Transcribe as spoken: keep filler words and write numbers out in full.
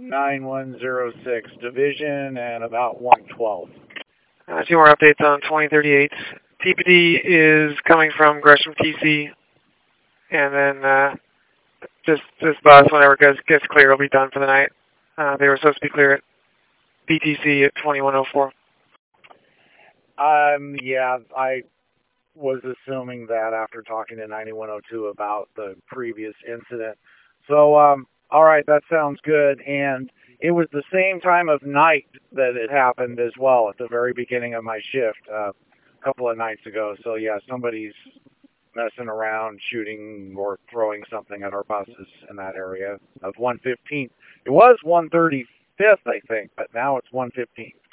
nine one zero six Division and about one twelve. Uh, two more updates on twenty thirty-eight. T P D is coming from Gresham T C, and then uh, just just bus whenever it gets, gets clear, will be done for the night. Uh, they were supposed to be clear at B T C at twenty-one oh four. Um, yeah, I was assuming that after talking to ninety-one oh two about the previous incident. So, um, all right, that sounds good. And it was the same time of night that it happened as well, at the very beginning of my shift, uh, a couple of nights ago. So, yeah, somebody's messing around, shooting or throwing something at our buses in that area of one fifteenth. It was one thirty-fifth, I think, but now it's one fifteenth.